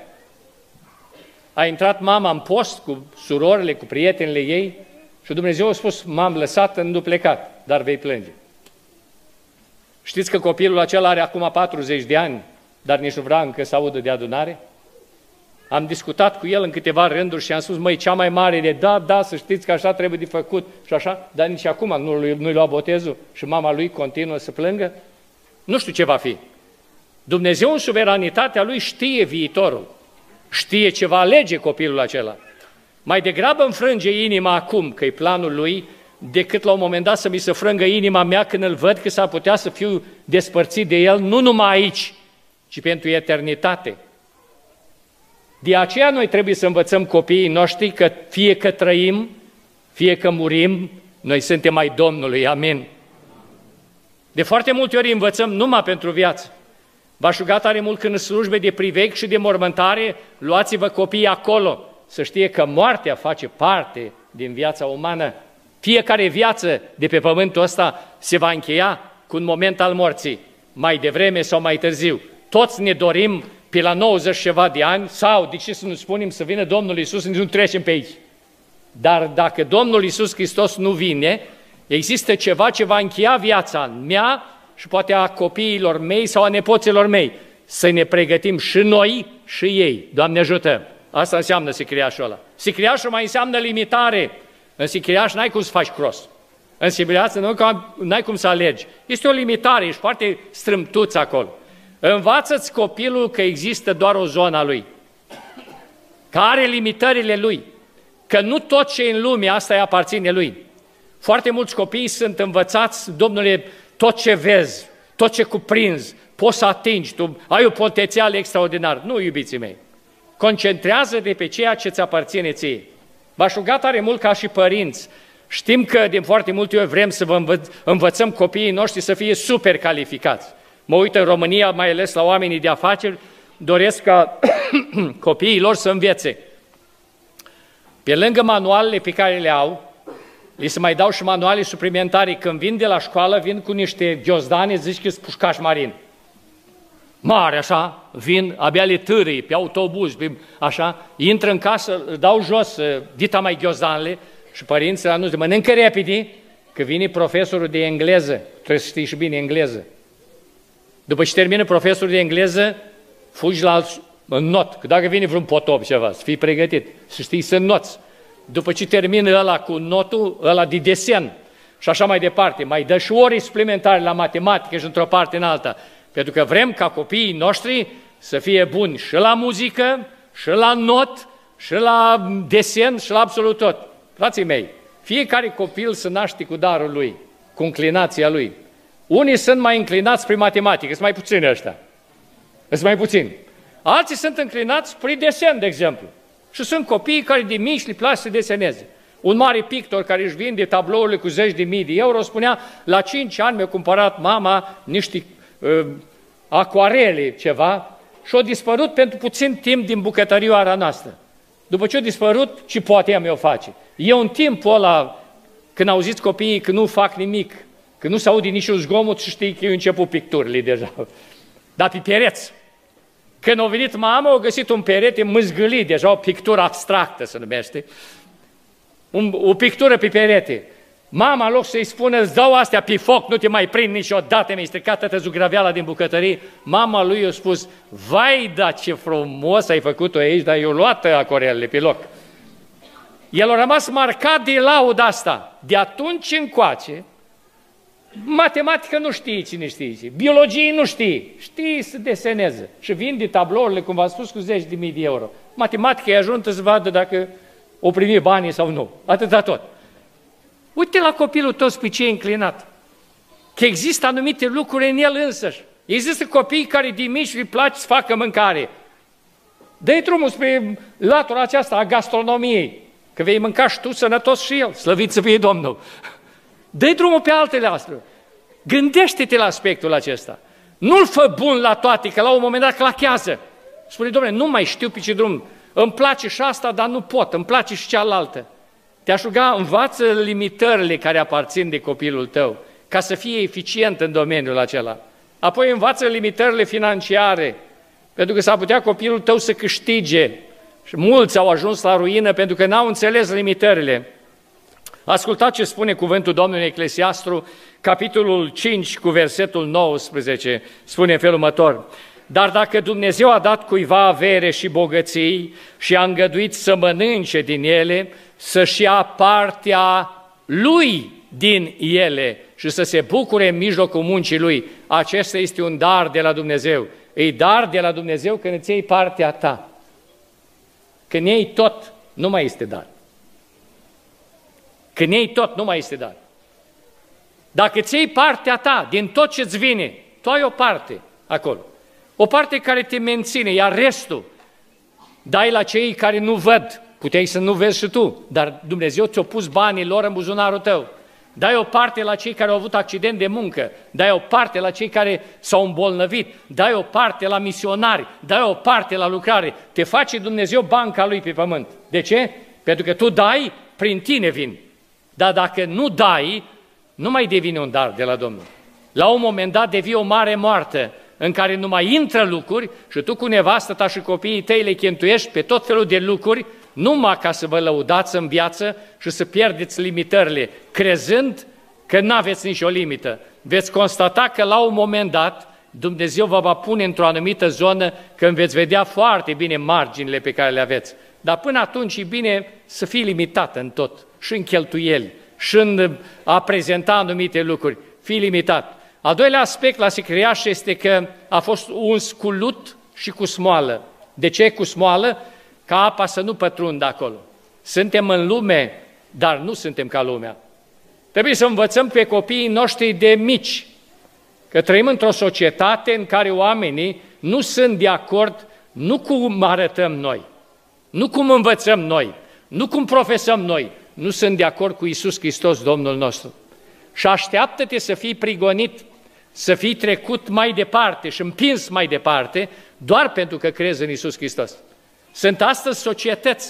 A intrat mama în post cu surorile, cu prietenele ei și Dumnezeu a spus, m-am lăsat în duplecat, dar vei plânge. Știți că copilul acela are acum patruzeci de ani, dar nici nu vrea încă să audă de adunare? Am discutat cu el în câteva rânduri și am spus, măi, cea mai mare de da, da, să știți că așa trebuie de făcut și așa, dar nici acum nu-i, nu-i lua botezul și mama lui continuă să plângă. Nu știu ce va fi. Dumnezeu în suveranitatea Lui știe viitorul, știe ce va alege copilul acela. Mai degrabă înfrânge inima acum, că e planul Lui, decât la un moment dat să mi se frângă inima mea când îl văd că s-ar putea să fiu despărțit de el, nu numai aici, ci pentru eternitate. De aceea noi trebuie să învățăm copiii noștri că fie că trăim, fie că murim, noi suntem ai Domnului, amin. De foarte multe ori învățăm numai pentru viață. V-aș ruga tare mult când în slujbe de priveg și de mormântare, luați-vă copiii acolo, să știe că moartea face parte din viața umană. Fiecare viață de pe pământul ăsta se va încheia cu un moment al morții, mai devreme sau mai târziu. Toți ne dorim pe la nouăzeci și ceva de ani, sau, de ce să nu spunem, să vină Domnul Iisus, nu trecem pe aici. Dar dacă Domnul Iisus Hristos nu vine, există ceva ce va încheia viața mea și poate a copiilor mei sau a nepoților mei. Să ne pregătim și noi și ei. Doamne ajută! Asta înseamnă sicriașul ăla. Sicriașul mai înseamnă limitare. În sicriaș n-ai cum să faci cross. În sicriaș n-ai cum să alegi. Este o limitare, ești foarte strâmtuț acolo. Învață-ți copilul că există doar o zonă a lui, că are limitările lui, că nu tot ce e în lume asta îi aparține lui. Foarte mulți copii sunt învățați, domnule, tot ce vezi, tot ce cuprinzi, poți să atingi, tu ai un potențial extraordinar. Nu, iubiții mei, concentrează-te pe ceea ce îți aparține ție. V-aș ruga tare mult ca și părinți. Știm că din foarte multe ori vrem să vă învă- învățăm copiii noștri să fie super calificați. Mă uit în România, mai ales la oamenii de afaceri, doresc ca copiii lor să învețe. Pe lângă manualele pe care le au, Li se mai dau și manuale suplimentare. Când vin de la școală, vin cu niște ghiozdane, zici că sunt pușcași marini. Mare, așa, vin, abia le târâi, pe autobuz, pe, așa, intră în casă, dau jos dita mai ghiozdanele și părinții anunță, mănâncă repede, că vine profesorul de engleză, trebuie să știi și bine engleză. După ce termină profesorul de engleză, fugi la alt, în not, că dacă vine vreun potop ceva, să fii pregătit, să știi să noți. După ce termină ăla cu notul, ăla de desen și așa mai departe, mai dă și ore suplimentare la matematică și într-o parte în alta, pentru că vrem ca copiii noștri să fie buni și la muzică, și la not, și la desen, și la absolut tot. Frații mei, fiecare copil se naște cu darul lui, cu înclinația lui. Unii sunt mai înclinați spre matematică, sunt mai puțini ăștia. Sunt mai puțini. Alții sunt înclinați spre desen, de exemplu. Și sunt copiii care de mici le place să deseneze. Un mare pictor care își vinde tablourile cu zeci de mii de euro spunea, la cinci ani mi-a cumpărat mama niște uh, acuarele, ceva, și a dispărut pentru puțin timp din bucătărioara noastră. După ce a dispărut, ce poate ea mi-o face? Eu în timpul ăla, când auziți copiii că nu fac nimic, că nu se aude niciun zgomot, și știi că eu început picturile deja. Dar pe pereți. Când a venit mama, a găsit un perete mâzgâlit, deja o pictură abstractă se numește, un, o pictură pe perete. Mama, în loc să-i spună, îți dau astea pe foc, nu te mai prind niciodată, mi-ai stricat toată zugraveala din bucătărie, mama lui i-a spus, vai, da, ce frumos ai făcut-o aici, dar i-a luat acorelele pe loc. El a rămas marcat de lauda asta. De atunci încoace, matematică nu știi cine știe, biologie nu știi, știi să deseneze. Și vinde tablourile, cum v-am spus, cu zeci de mii de euro. Matematica îi ajunge să vadă dacă o primi banii sau nu. Atâta tot. Uite la copilul tău pe ce e înclinat. Că există anumite lucruri în el însăși. Există copii care de mici îi place să facă mâncare. Dă-i drumul spre latura aceasta a gastronomiei, că vei mânca și tu sănătos și el, slăvit să fie Domnul. Dă-i drumul pe altele astea. Gândește-te la aspectul acesta. Nu-l fă bun la toate, că la un moment dat clachează. Spune, Dom'le, nu mai știu pe ce drum. Îmi place și asta, dar nu pot. Îmi place și cealaltă. Te-aș ruga, învață limitările care aparțin de copilul tău, ca să fie eficient în domeniul acela. Apoi învață limitările financiare, pentru că s-ar putea copilul tău să câștige. Și mulți au ajuns la ruină pentru că n-au înțeles limitările. Ascultați ce spune cuvântul Domnului în Eclesiastru, capitolul cinci, cu versetul nouăsprezece, spune în felul următor. Dar dacă Dumnezeu a dat cuiva avere și bogății și a îngăduit să mănânce din ele, să-și ia partea lui din ele și să se bucure în mijlocul muncii lui, acesta este un dar de la Dumnezeu. E dar de la Dumnezeu când îți iei partea ta. Când iei tot, nu mai este dar. Când iei tot, nu mai este dar. Dacă îți iei partea ta din tot ce-ți vine, tu ai o parte acolo. O parte care te menține, iar restul dai la cei care nu văd. Puteai să nu vezi și tu, dar Dumnezeu ți-a pus banii lor în buzunarul tău. Dai o parte la cei care au avut accident de muncă, dai o parte la cei care s-au îmbolnăvit, dai o parte la misionari, dai o parte la lucrare. Te face Dumnezeu banca lui pe pământ. De ce? Pentru că tu dai, prin tine vin. Dar dacă nu dai, nu mai devine un dar de la Domnul. La un moment dat devii o mare moartă, în care nu mai intră lucruri și tu cu nevastă ta și copiii tăi le cheltuiești pe tot felul de lucruri, numai ca să vă lăudați în viață și să pierdeți limitările, crezând că nu aveți nicio limită. Veți constata că la un moment dat Dumnezeu vă va pune într-o anumită zonă când veți vedea foarte bine marginile pe care le aveți. Dar până atunci e bine să fii limitat în tot, și în cheltuieli, și în a prezenta anumite lucruri. Fii limitat. Al doilea aspect la sicriaș este că a fost uns cu lut și cu smoală. De ce cu smoală? Ca apa să nu pătrundă acolo. Suntem în lume, dar nu suntem ca lumea. Trebuie să învățăm pe copiii noștri de mici că trăim într-o societate în care oamenii nu sunt de acord nu cum arătăm noi, nu cum învățăm noi, nu cum profesăm noi, nu sunt de acord cu Iisus Hristos, Domnul nostru. Și așteaptă-te să fii prigonit, să fii trecut mai departe și împins mai departe, doar pentru că crezi în Iisus Hristos. Sunt astăzi societăți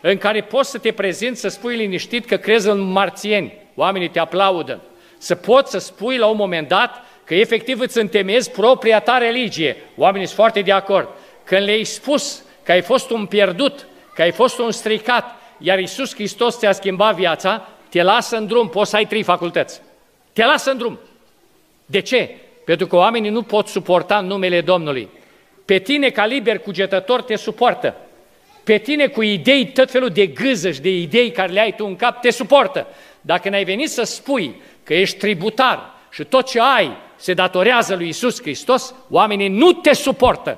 în care poți să te prezinți, să spui liniștit că crezi în marțieni, oamenii te aplaudă, să poți să spui la un moment dat că efectiv îți întemeiezi propria ta religie, oamenii sunt foarte de acord. Când le-ai spus că ai fost un pierdut, că ai fost un stricat, iar Iisus Hristos ți-a schimbat viața, te lasă în drum, poți să ai trei facultăți. Te lasă în drum. De ce? Pentru că oamenii nu pot suporta numele Domnului. Pe tine, ca liber cugetător, te suportă. Pe tine, cu idei, tot felul de gâză și de idei care le ai tu în cap, te suportă. Dacă n-ai venit să spui că ești tributar și tot ce ai se datorează lui Iisus Hristos, oamenii nu te suportă.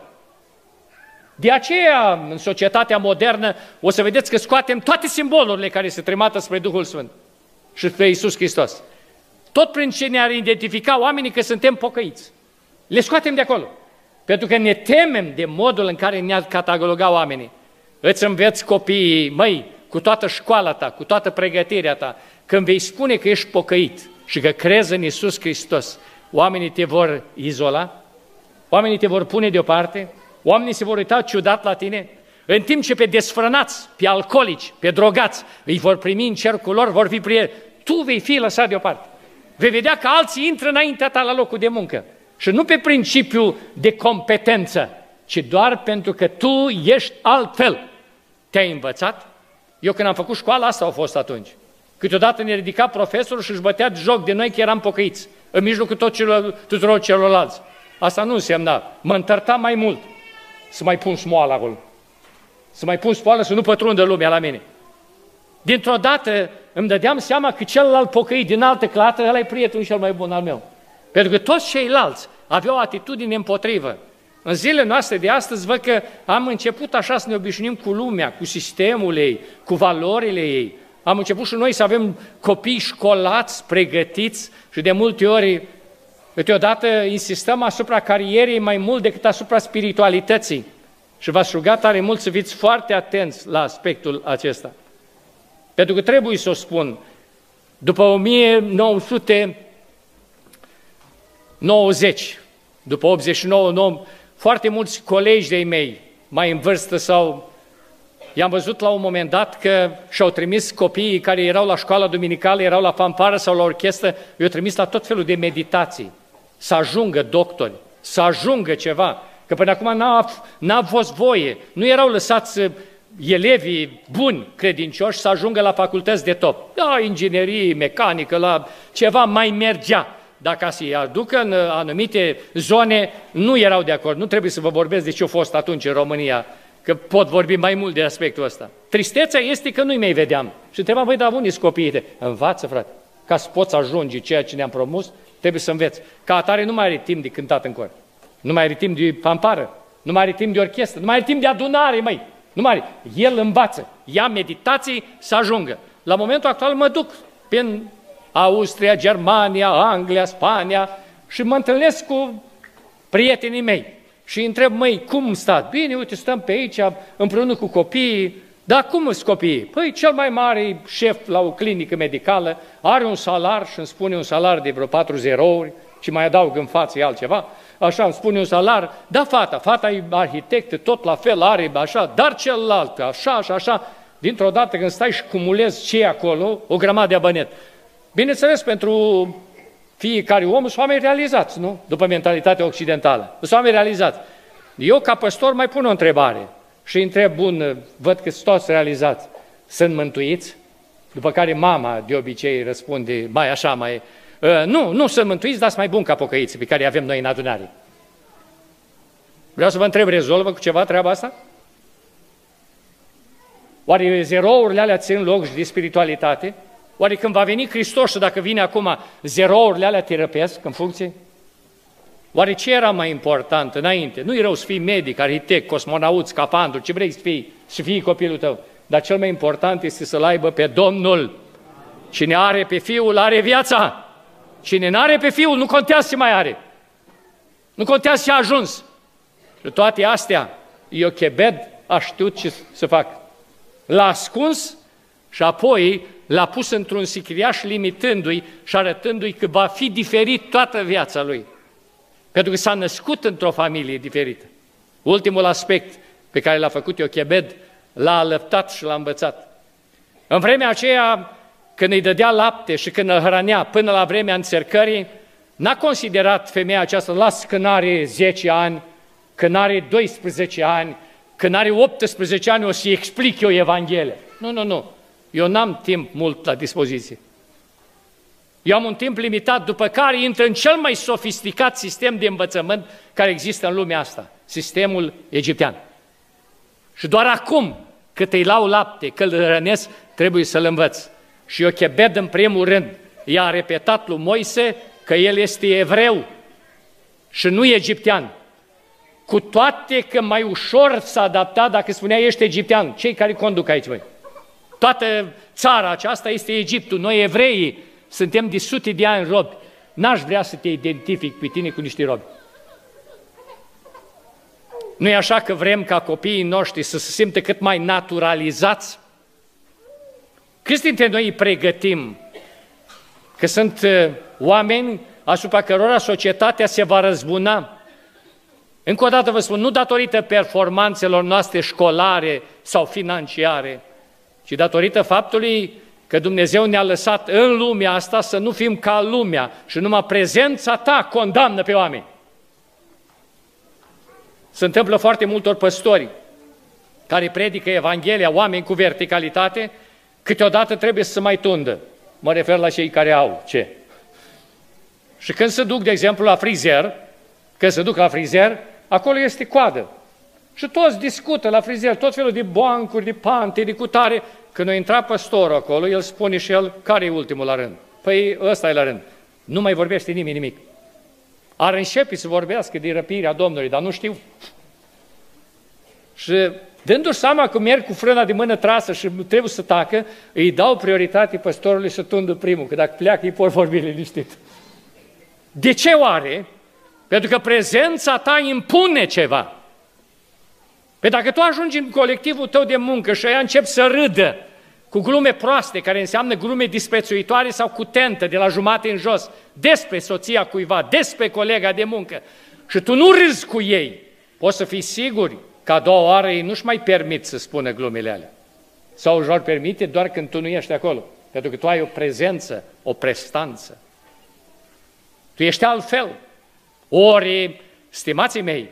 De aceea, în societatea modernă, o să vedeți că scoatem toate simbolurile care se tremată spre Duhul Sfânt și spre Iisus Hristos. Tot prin ce ne-ar identifica oamenii că suntem pocăiți. Le scoatem de acolo. Pentru că ne temem de modul în care ne-ar cataloga oamenii. Îți înveți copiii, măi, cu toată școala ta, cu toată pregătirea ta, când vei spune că ești pocăit și că crezi în Iisus Hristos, oamenii te vor izola, oamenii te vor pune deoparte, oamenii se vor uita ciudat la tine, în timp ce pe desfrânați, pe alcoolici, pe drogați, îi vor primi în cercul lor, vor fi prieteni. Tu vei fi lăsat deoparte. Vei vedea că alții intră înaintea ta la locul de muncă. Și nu pe principiu de competență, ci doar pentru că tu ești altfel. Te-ai învățat? Eu când am făcut școala, asta a fost atunci. Câteodată ne ridica profesorul și își bătea joc de noi că eram pocăiți, în mijlocul tot celor, tuturor celorlalți. Asta nu însemna. Mă întărta mai mult să mai pun smoală acolo. Să mai pun smoală să nu pătrundă lumea la mine. Dintr-o dată îmi dădeam seama că celălalt pocăit din altă clată, ăla e prietenul cel mai bun al meu. Pentru că toți ceilalți aveau o atitudine împotrivă. În zilele noastre de astăzi văd că am început așa să ne obișnuim cu lumea, cu sistemul ei, cu valorile ei. Am început și noi să avem copii școlați, pregătiți și de multe ori, câteodată insistăm asupra carierei mai mult decât asupra spiritualității. Și v-aș ruga tare mult să fiți foarte atenți la aspectul acesta. Pentru că trebuie să o spun, după o mie nouă sute nouăzeci, după optzeci și nouă, foarte mulți colegi de-ai mei, mai în vârstă sau... I-am văzut la un moment dat că și-au trimis copiii care erau la școala duminicală, erau la fanfară sau la orchestră, i-au trimis la tot felul de meditații, să ajungă doctori, să ajungă ceva, că până acum n-a, n-a fost voie, nu erau lăsați elevii buni, credincioși, să ajungă la facultăți de top. La inginerie, mecanică, la ceva mai mergea. Dacă să-i aducă în anumite zone, nu erau de acord. Nu trebuie să vă vorbesc de ce a fost atunci în România, că pot vorbi mai mult de aspectul ăsta. Tristețea este că nu-i mai vedeam. Și întrebam, băi, dar unde sunt copiii? Învață, frate, ca să poți ajunge ceea ce ne-am promus, trebuie să înveți. Ca atare nu mai are timp de cântat în cor, nu mai are timp de fanfară, nu mai are timp de orchestră, nu mai are timp de adunare, măi. Nu mai are. El învață, ia meditații să ajungă. La momentul actual mă duc prin Austria, Germania, Anglia, Spania și mă întâlnesc cu prietenii mei. Și îi întreb, măi, cum stați? Bine, uite, stăm pe aici, împreună cu copiii. Dar cum sunt copiii? Păi, cel mai mare șef la o clinică medicală are un salar și îmi spune un salar de vreo patru zerouri și mai adaug în față altceva. Așa îmi spune un salar, da, fata, fata e arhitectă, tot la fel are, așa, dar celălalt, așa și așa. Dintr-o dată când stai și cumulezi ce e acolo, o grămadă de abănet. Bineînțeles, pentru fiecare om sunt oameni realizați, nu? După mentalitatea occidentală. Sunt oameni realizați. Eu, ca păstor, mai pun o întrebare și îi întreb, bun, văd că sunt toți realizați, sunt mântuiți? După care mama, de obicei, răspunde, mai așa, mai... Uh, nu, nu sunt mântuiți, dar sunt mai buni ca pocăiții pe care avem noi în adunare. Vreau să vă întreb, rezolvă cu ceva treaba asta? Oare zerourile alea țin loc și de spiritualitate? Oare când va veni Hristos și dacă vine acum, zerourile alea te răpesc în funcție? Oare ce era mai important înainte? Nu e rău să fii medic, arhitect, cosmonaut, scafandru, ce vrei să fii, să fii copilul tău. Dar cel mai important este să-L aibă pe Domnul. Cine are pe Fiul, are viața. Cine n-are pe Fiul, nu contează ce mai are. Nu contează ce a ajuns. Și toate astea, Iochebed a știut ce să facă. L-a ascuns și apoi l-a pus într-un sicriaș limitându-i și arătându-i că va fi diferit toată viața lui. Pentru că s-a născut într-o familie diferită. Ultimul aspect pe care l-a făcut Iochebed l-a alăptat și l-a învățat. În vremea aceea, când îi dădea lapte și când îl hrănea până la vremea înțercării, n-a considerat femeia aceasta, las când are zece ani, când are doisprezece ani, când are optsprezece ani, o să-i explic eu Evanghelia. Nu, nu, nu. Eu n-am timp mult la dispoziție. Eu am un timp limitat, după care intră în cel mai sofisticat sistem de învățământ care există în lumea asta, sistemul egiptean. Și doar acum, cât îi lau lapte, că îl rănesc, trebuie să-l învăț. Și Iochebed, în primul rând, i-a repetat lui Moise că el este evreu și nu egiptean. Cu toate că mai ușor s-a adaptat dacă spunea ești egiptean. Cei care conduc aici, voi? Toată țara aceasta este Egiptul. Noi, evreii, suntem de sute de ani robi. N-aș vrea să te identific pe tine cu niște robi. Nu e așa că vrem ca copiii noștri să se simtă cât mai naturalizați? Câți dintre noi îi pregătim că sunt oameni asupra cărora societatea se va răzbuna? Încă o dată vă spun, nu datorită performanțelor noastre școlare sau financiare, ci datorită faptului că Dumnezeu ne-a lăsat în lumea asta să nu fim ca lumea și numai prezența ta condamnă pe oameni. Se întâmplă foarte multor păstori care predică Evanghelia, oameni cu verticalitate, câteodată trebuie să se mai tundă. Mă refer la cei care au ce? Și când se duc, de exemplu, la frizer, când se duc la frizer, acolo este coadă. Și toți discută la frizer, tot felul de bancuri, de pante, de cutare. Când a intrat păstorul acolo, el spune și el, care e ultimul la rând? Păi ăsta e la rând. Nu mai vorbește nimeni nimic. Ar începe să vorbească de răpirea Domnului, dar nu știu. Și dându-și seama că merg cu frâna de mână trasă și trebuie să tacă, îi dau prioritate păstorului să tundă primul, că dacă pleacă, îi pot vorbi liniștit. De ce oare? Pentru că prezența ta impune ceva. Pe dacă tu ajungi în colectivul tău de muncă și aia încep să râdă cu glume proaste, care înseamnă glume disprețuitoare sau cu tentă de la jumate în jos, despre soția cuiva, despre colega de muncă, și tu nu râzi cu ei, poți să fii sigur că a doua oară ei nu-și mai permit să spună glumele alea. Sau își vor permite doar când tu nu ești acolo, pentru că tu ai o prezență, o prestanță. Tu ești altfel. Ori, stimații mei,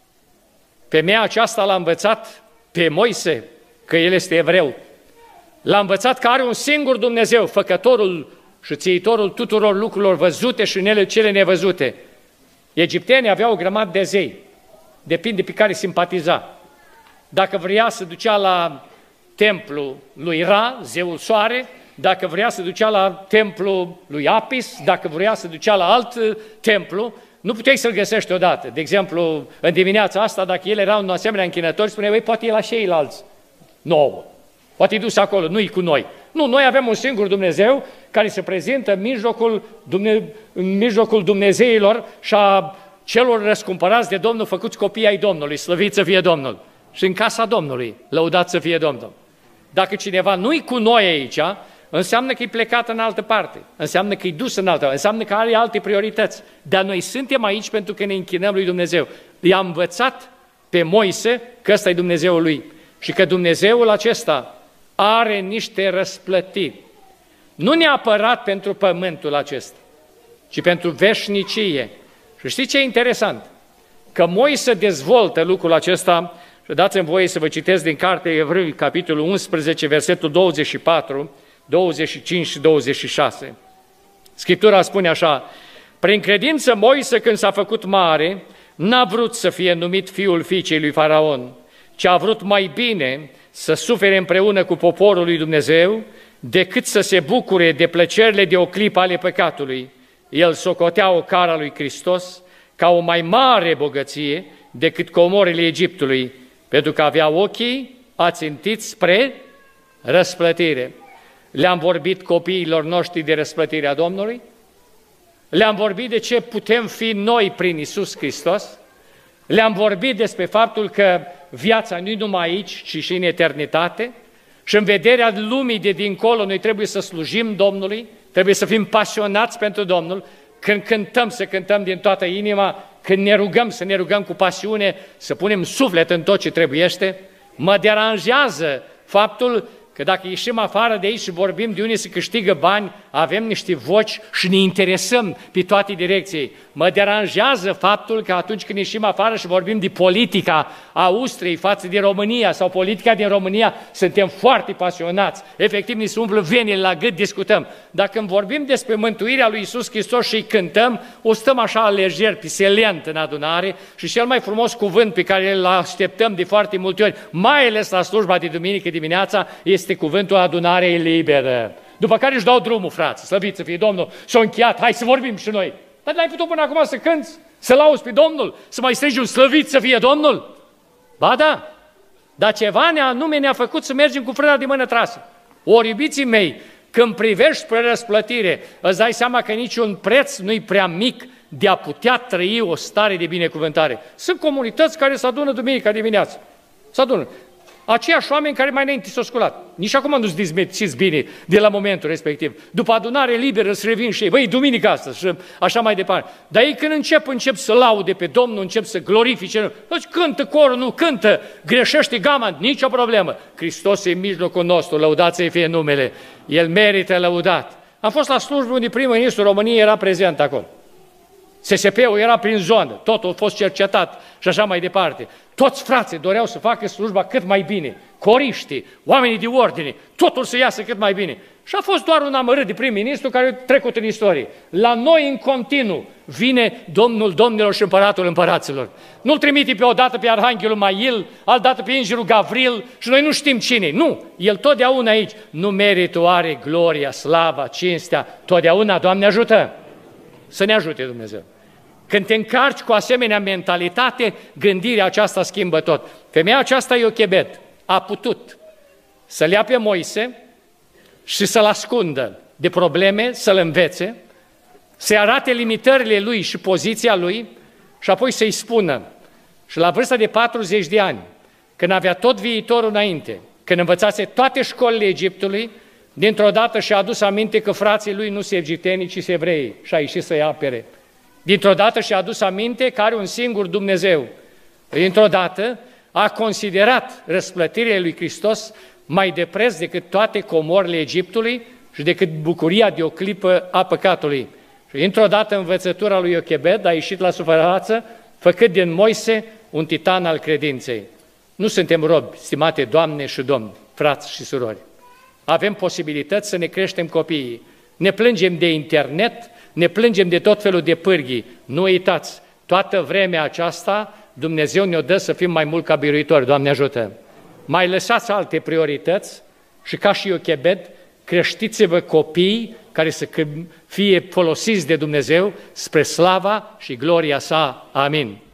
femeia aceasta l-a învățat pe Moise că el este evreu. L-a învățat că are un singur Dumnezeu, făcătorul și țiitorul tuturor lucrurilor văzute și în cele nevăzute. Egiptenii aveau o grămadă de zei, depinde pe care simpatiza. Dacă vrea să ducea la templul lui Ra, zeul soare, dacă vrea să ducea la templul lui Apis, dacă vrea să ducea la alt templu, nu puteai să-l găsești odată. De exemplu, în dimineața asta, dacă el era un asemenea închinător, spunea, băi, poate e la ceilalți nouă. Poate e dus acolo, nu-i cu noi. Nu, noi avem un singur Dumnezeu care se prezintă în mijlocul, Dumne- în mijlocul Dumnezeilor și a celor răscumpărați de Domnul, făcuți copii ai Domnului, slăvit să fie Domnul. Și în casa Domnului, lăudat să fie Domnul. Dacă cineva nu-i cu noi aici, înseamnă că e plecat în altă parte, înseamnă că e dus în altă parte, înseamnă că are alte priorități. Dar noi suntem aici pentru că ne închinăm lui Dumnezeu. I-a învățat pe Moise că ăsta e Dumnezeul lui și că Dumnezeul acesta are niște răsplătiri. Nu neapărat pentru pământul acesta, ci pentru veșnicie. Și știți ce e interesant? Că Moise dezvoltă lucrul acesta, și dați-mi voie să vă citesc din Cartea Evrei, capitolul unsprezece, versetul douăzeci și patru, douăzeci și cinci și douăzeci și șase. Scriptura spune așa, prin credință Moise, când s-a făcut mare, n-a vrut să fie numit fiul fiicei lui Faraon, ci a vrut mai bine să sufere împreună cu poporul lui Dumnezeu, decât să se bucure de plăcerile de o clipă ale păcatului. El socotea o cara lui Hristos ca o mai mare bogăție decât comorile Egiptului, pentru că avea ochii ațintiți spre răsplătire. Le-am vorbit copiilor noștri de răsplătirea Domnului? Le-am vorbit de ce putem fi noi prin Iisus Hristos? Le-am vorbit despre faptul că viața nu-i numai aici, ci și în eternitate? Și în vederea lumii de dincolo, noi trebuie să slujim Domnului, trebuie să fim pasionați pentru Domnul, când cântăm să cântăm din toată inima, când ne rugăm să ne rugăm cu pasiune, să punem suflet în tot ce trebuiește. Mă deranjează faptul că dacă ieșim afară de aici și vorbim de unii să câștigă bani, avem niște voci și ne interesăm pe toate direcții. Mă deranjează faptul că atunci când ieșim afară și vorbim de politica Austriei față de România sau politica din România, suntem foarte pasionați. Efectiv, ne se umblă venile la gât, discutăm. Dacă când vorbim despre mântuirea lui Iisus Hristos și îi cântăm, o stăm așa lejer, piselent în adunare și cel mai frumos cuvânt pe care îl așteptăm de foarte multe ori, mai ales la slujba de duminică dimineața, este cuvântul adunare liberă. După care își dau drumul, frați, slăvit să fie Domnul, s-a încheiat, hai să vorbim și noi. Dar n-ai putut până acum să cânți, să lauzi pe Domnul, să mai strigi un slăvit să fie Domnul? Ba da, dar ceva ne anume ne-a făcut să mergem cu frâna de mână trasă. Ori, iubiții mei, când privești spre răsplătire, îți dai seama că niciun preț nu-i prea mic de a putea trăi o stare de binecuvântare. Sunt comunități care se adună duminica dimineață. Se adună. Aceiași oameni care mai înainte s-au sculat. Nici acum nu-ți dizmețiți bine de la momentul respectiv. După adunare liberă îți revin și ei, băi, duminică asta și așa mai departe. Dar ei când încep, încep să laude pe Domnul, încep să glorifice. Deci cântă corul, nu cântă, greșește gama, nicio problemă. Hristos e în mijlocul nostru, lăudați să-i fie numele. El merită lăudat. Am fost la slujbă unde primul ministru României era prezent acolo. S S P-ul era prin zonă, totul a fost cercetat și așa mai departe. Toți frații doreau să facă slujba cât mai bine, coriștii, oamenii de ordine, totul să iasă cât mai bine. Și a fost doar un amărât de prim-ministru care a trecut în istorie. La noi în continuu vine Domnul Domnilor și Împăratul Împăraților. Nu-l trimite pe o dată pe Arhanghelul Mail, altă dată pe Îngerul Gavril și noi nu știm cine. Nu, el totdeauna aici. Nu merită oare gloria, slava, cinstea, totdeauna, Doamne ajută! Să ne ajute Dumnezeu. Când te încarci cu asemenea mentalitate, gândirea aceasta schimbă tot. Femeia aceasta, Iochebed, a putut să-l ia pe Moise și să-l ascundă de probleme, să-l învețe, să-i arate limitările lui și poziția lui și apoi să-i spună. Și la vârsta de patruzeci de ani, când avea tot viitorul înainte, când învățase toate școlile Egiptului, dintr-o dată și-a adus aminte că frații lui nu sunt egipteni, ci sunt evrei și a ieșit să-i apere. Dintr-o dată și-a adus aminte că are un singur Dumnezeu. Dintr-o dată a considerat răsplătirea lui Hristos mai de preț decât toate comorile Egiptului și decât bucuria de o clipă a păcatului. Și dintr-o dată învățătura lui Iochebed a ieșit la suprafață, făcând din Moise un titan al credinței. Nu suntem robi, stimate Doamne și Domni, frați și surori. Avem posibilități să ne creștem copiii. Ne plângem de internet, ne plângem de tot felul de pârghii. Nu uitați, toată vremea aceasta Dumnezeu ne-o dă să fim mai mult ca biruitori. Doamne ajută! Mai lăsați alte priorități și ca și Iochebed, creștiți-vă copiii care să fie folosiți de Dumnezeu spre slava și gloria sa. Amin.